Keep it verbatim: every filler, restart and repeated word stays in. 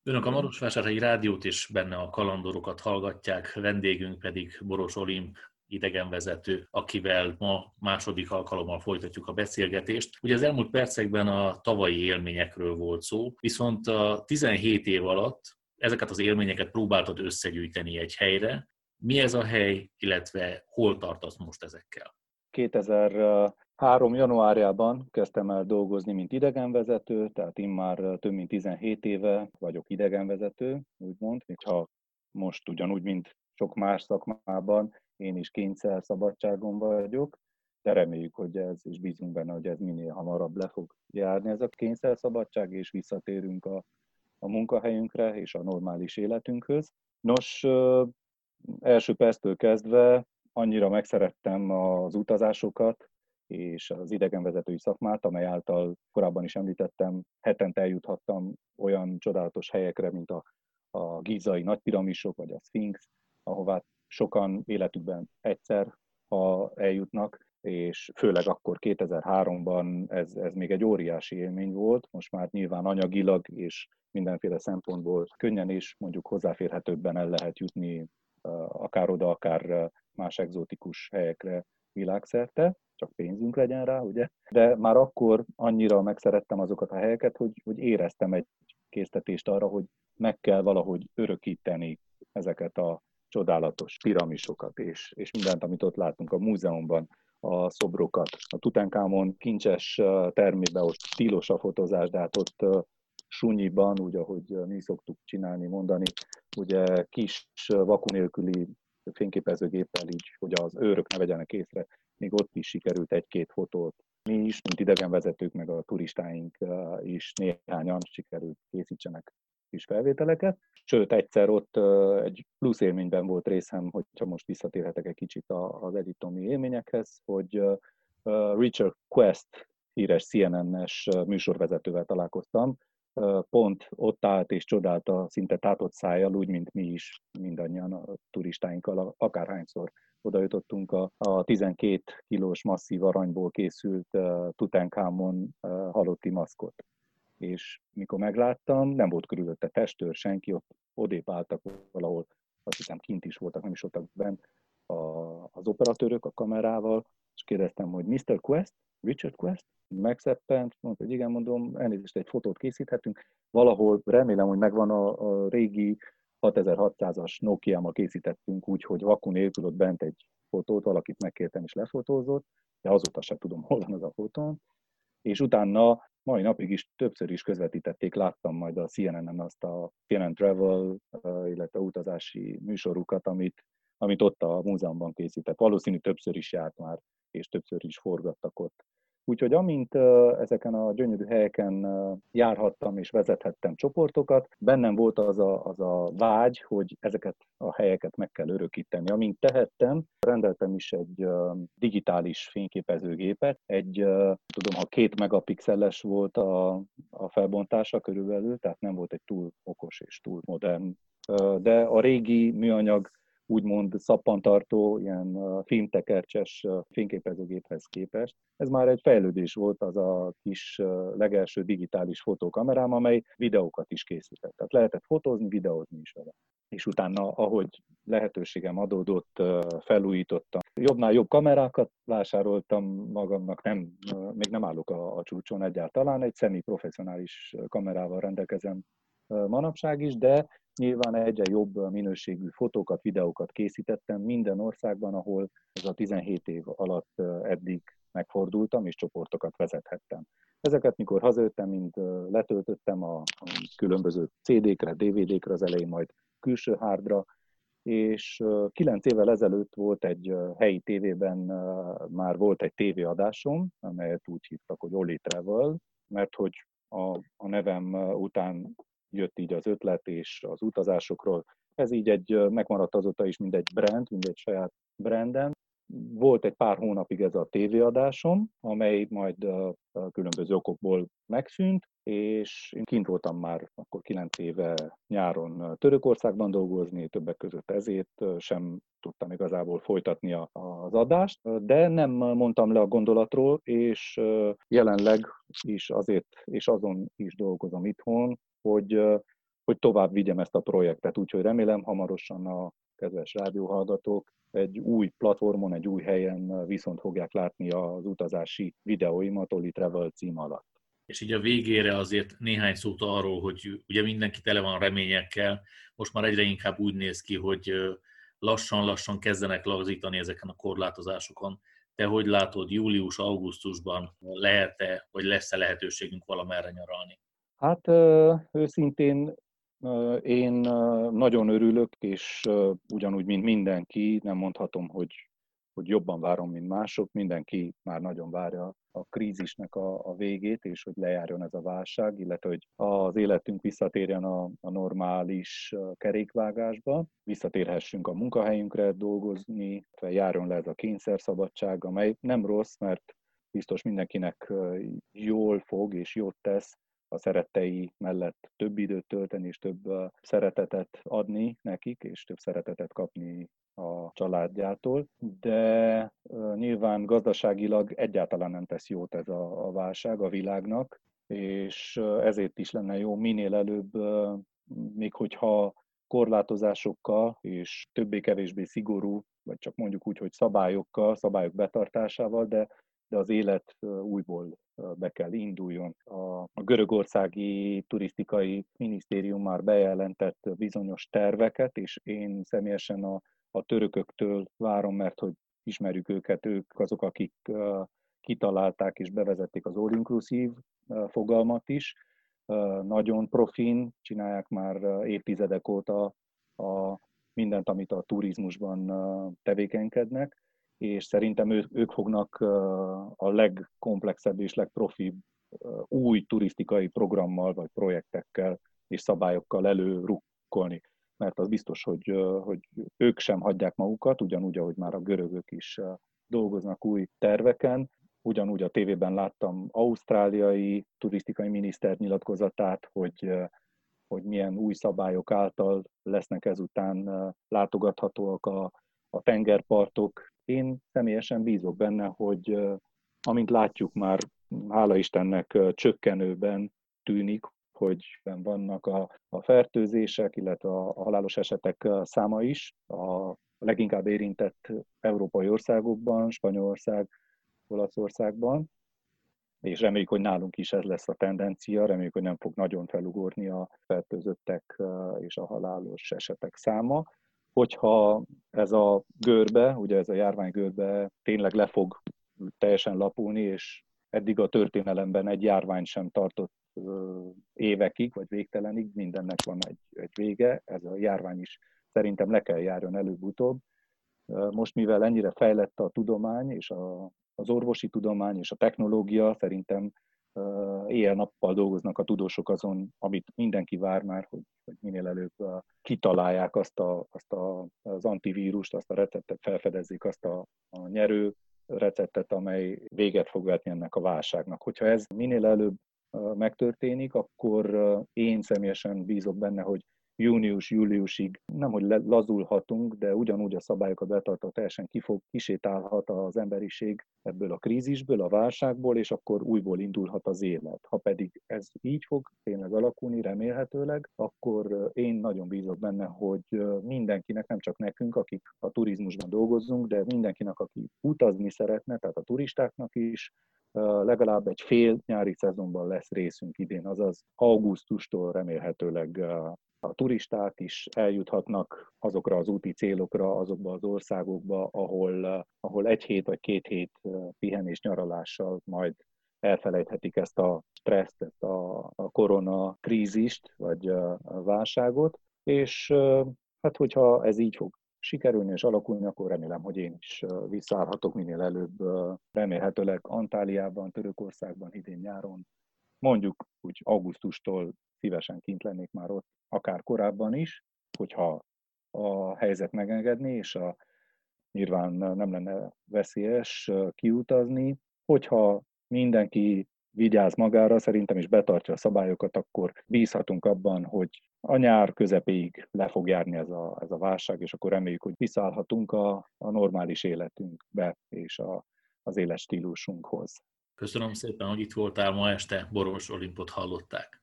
Önök a Marosvásárhelyi Rádiót és benne a kalandorokat hallgatják, vendégünk pedig Boros Olimp idegenvezető, akivel ma második alkalommal folytatjuk a beszélgetést. Ugye az elmúlt percekben a tavalyi élményekről volt szó, viszont a tizenhét év alatt ezeket az élményeket próbáltad összegyűjteni egy helyre. Mi ez a hely, illetve hol tartasz most ezekkel? kétezer-három. januárjában kezdtem el dolgozni, mint idegenvezető, tehát immár több mint tizenhét éve vagyok idegenvezető, úgymond, ha most ugyanúgy, mint sok más szakmában, én is kényszer szabadságon vagyok, de reméljük, hogy ez, és bízunk benne, hogy ez minél hamarabb le fog járni ez a kényszer szabadság, és visszatérünk a, a munkahelyünkre és a normális életünkhöz. Nos, első perctől kezdve annyira megszerettem az utazásokat és az idegenvezetői szakmát, amely által korábban is említettem, hetente eljuthattam olyan csodálatos helyekre, mint a, a gízai nagypiramisok vagy a Szfinx, ahová sokan életükben egyszer, ha eljutnak, és főleg akkor kétezer-háromban ez, ez még egy óriási élmény volt, most már nyilván anyagilag és mindenféle szempontból könnyen és mondjuk hozzáférhetőbben el lehet jutni akár oda, akár más egzotikus helyekre világszerte, csak pénzünk legyen rá, ugye? De már akkor annyira megszerettem azokat a helyeket, hogy, hogy éreztem egy késztetést arra, hogy meg kell valahogy örökíteni ezeket a csodálatos piramisokat, és, és mindent, amit ott látunk a múzeumban, a szobrokat. A Tutankamon kincses termében ott stílos a fotózás, de hát ott sunyiban, úgy, ahogy mi szoktuk csinálni, mondani, ugye kis vaku nélküli fényképezőgéppel így, hogy az őrök ne vegyenek észre, még ott is sikerült egy-két fotót. Mi is, mint idegenvezetők, meg a turistáink is néhányan sikerült készítsenek kis felvételeket. Sőt, egyszer ott egy plusz élményben volt részem, hogyha most visszatérhetek egy kicsit az egyiptomi élményekhez, hogy Richard Quest, híres C N N-es műsorvezetővel találkoztam, pont ott állt és csodálta szinte tátott szájjal, úgy, mint mi is mindannyian a turistáinkkal, akárhányszor oda jutottunk a, a tizenkét kilós masszív aranyból készült uh, Tutankamon uh, halotti maszkot. És mikor megláttam, nem volt körülötte testőr, senki, ott odébb álltak valahol, azt hiszem kint is voltak, nem is voltak bent a, az operatőrök a kamerával, és kérdeztem, hogy miszter Quest, Richard Quest? Megszeppent, mondta, hogy igen, mondom, elnézést, egy fotót készíthetünk. Valahol remélem, hogy megvan a, a régi hatezer-hatszázas Nokia-mal készítettünk úgy, hogy vaku nélkül ott bent egy fotót, valakit megkértem és lefotózott, de azóta sem tudom, hol van az a fotón. És utána mai napig is többször is közvetítették, láttam majd a C N N-en azt a C N N Travel, illetve utazási műsorukat, amit, amit ott a múzeumban készített. Valószínű többször is járt már, és többször is forgattak ott. Úgyhogy amint uh, ezeken a gyönyörű helyeken uh, járhattam és vezethettem csoportokat, bennem volt az a, az a vágy, hogy ezeket a helyeket meg kell örökíteni. Amint tehettem, rendeltem is egy uh, digitális fényképezőgépet, egy, uh, tudom, ha két megapixeles volt a, a felbontása körülbelül, tehát nem volt egy túl okos és túl modern, uh, de a régi műanyag úgymond szappantartó, ilyen filmtekercses fényképezőgéphez képest. Ez már egy fejlődés volt, az a kis legelső digitális fotókamerám, amely videókat is készített. Tehát lehetett fotózni, videózni is vele. És utána, ahogy lehetőségem adódott, felújítottam. Jobbnál jobb kamerákat vásároltam magamnak, nem, még nem állok a, a csúcson egyáltalán, egy szemi-professzionális kamerával rendelkezem manapság is, de nyilván egyre jobb minőségű fotókat, videókat készítettem minden országban, ahol ez a tizenhét év alatt eddig megfordultam, és csoportokat vezethettem. Ezeket, mikor hazajöttem, mind letöltöttem a különböző cé dé-kre, dé vé dé-kre, az elején majd külső hardra, és kilenc évvel ezelőtt volt egy helyi tévében, már volt egy tévéadásom, amelyet úgy hívtak, hogy Oli Travel, mert hogy a, a nevem után jött így az ötlet és az utazásokról. Ez így egy, megmaradt azóta is, mint egy brand, mint egy saját brandem. Volt egy pár hónapig ez a tévéadásom, amely majd a különböző okokból megszűnt, és én kint voltam már akkor kilenc éve nyáron Törökországban dolgozni, többek között ezért sem tudtam igazából folytatni az adást, de nem mondtam le a gondolatról, és jelenleg is azért, és azon is dolgozom itthon, hogy hogy tovább vigyem ezt a projektet. Úgyhogy remélem hamarosan a kedves rádióhallgatók egy új platformon, egy új helyen viszont fogják látni az utazási videóimat Oli Travel cím alatt. És így a végére azért néhány szót arról, hogy ugye mindenki tele van reményekkel, most már egyre inkább úgy néz ki, hogy lassan-lassan kezdenek lazítani ezeken a korlátozásokon. Te hogy látod, július-augusztusban lehet-e, vagy lesz-e lehetőségünk valamerre nyaralni? Hát őszintén én nagyon örülök, és ugyanúgy, mint mindenki, nem mondhatom, hogy, hogy jobban várom, mint mások. Mindenki már nagyon várja a krízisnek a, a végét, és hogy lejárjon ez a válság, illetve hogy az életünk visszatérjen a, a normális kerékvágásba, visszatérhessünk a munkahelyünkre dolgozni, járjon le ez a kényszerszabadság, amely nem rossz, mert biztos mindenkinek jól fog és jót tesz a szerettei mellett több időt tölteni, és több szeretetet adni nekik, és több szeretetet kapni a családjától, de nyilván gazdaságilag egyáltalán nem tesz jót ez a, a válság a világnak, és ezért is lenne jó minél előbb, még hogyha korlátozásokkal és többé-kevésbé szigorú, vagy csak mondjuk úgy, hogy szabályokkal, szabályok betartásával, de de az élet újból be kell induljon. A görögországi turisztikai minisztérium már bejelentett bizonyos terveket, és én személyesen a, a törököktől várom, mert hogy ismerjük őket, ők azok, akik kitalálták és bevezették az all-inclusive fogalmat is. Nagyon profin csinálják már évtizedek óta a mindent, amit a turizmusban tevékenykednek, és szerintem ő, ők fognak a legkomplexebb és legprofibb új turisztikai programmal, vagy projektekkel és szabályokkal előrukkolni. Mert az biztos, hogy, hogy ők sem hagyják magukat, ugyanúgy, ahogy már a görögök is dolgoznak új terveken. Ugyanúgy a tévében láttam ausztráliai turisztikai miniszter nyilatkozatát, hogy, hogy milyen új szabályok által lesznek ezután látogathatóak a, a tengerpartok. Én személyesen bízok benne, hogy amint látjuk már, hála Istennek csökkenőben tűnik, hogy vannak a, a fertőzések, illetve a, a halálos esetek száma is a leginkább érintett európai országokban, Spanyolország, Olaszországban, és reméljük, hogy nálunk is ez lesz a tendencia, reméljük, hogy nem fog nagyon felugorni a fertőzöttek és a halálos esetek száma. Hogyha ez a görbe, ugye ez a járvány görbe tényleg le fog teljesen lapulni, és eddig a történelemben egy járvány sem tartott évekig, vagy végtelenig, mindennek van egy, egy vége, ez a járvány is szerintem le kell járjon előbb-utóbb. Most, mivel ennyire fejlett a tudomány, és a, az orvosi tudomány, és a technológia, szerintem éjjel-nappal dolgoznak a tudósok azon, amit mindenki vár már, hogy, hogy minél előbb kitalálják azt, a, azt a, az antivírust, azt a receptet, felfedezzék azt a, a nyerő receptet, amely véget fog vetni ennek a válságnak. Hogyha ez minél előbb megtörténik, akkor én személyesen bízok benne, hogy június-júliusig nem, hogy lazulhatunk, de ugyanúgy a szabályokat betartva teljesen kifog, kisétálhat az emberiség ebből a krízisből, a válságból, és akkor újból indulhat az élet. Ha pedig ez így fog tényleg alakulni, remélhetőleg, akkor én nagyon bízok benne, hogy mindenkinek, nem csak nekünk, akik a turizmusban dolgozunk, de mindenkinek, aki utazni szeretne, tehát a turistáknak is, legalább egy fél nyári szezonban lesz részünk idén, azaz augusztustól remélhetőleg a turisták is eljuthatnak azokra az úti célokra, azokba az országokba, ahol, ahol egy hét vagy két hét pihenés nyaralással majd elfelejthetik ezt a stresszt, ezt a, a koronakrízist, vagy a válságot, és hát hogyha ez így fog sikerülni és alakulni, akkor remélem, hogy én is visszaállhatok minél előbb, remélhetőleg Antáliában, Törökországban idén nyáron, mondjuk úgy augusztustól szívesen kint lennék már ott, akár korábban is, hogyha a helyzet megengedné, és a, nyilván nem lenne veszélyes kiutazni. Hogyha mindenki vigyáz magára, szerintem is betartja a szabályokat, akkor bízhatunk abban, hogy a nyár közepéig le fog járni ez a, ez a válság, és akkor reméljük, hogy visszaállhatunk a, a normális életünkbe és a, az életstílusunkhoz. Köszönöm szépen, hogy itt voltál ma este, Boros Olimpot hallották.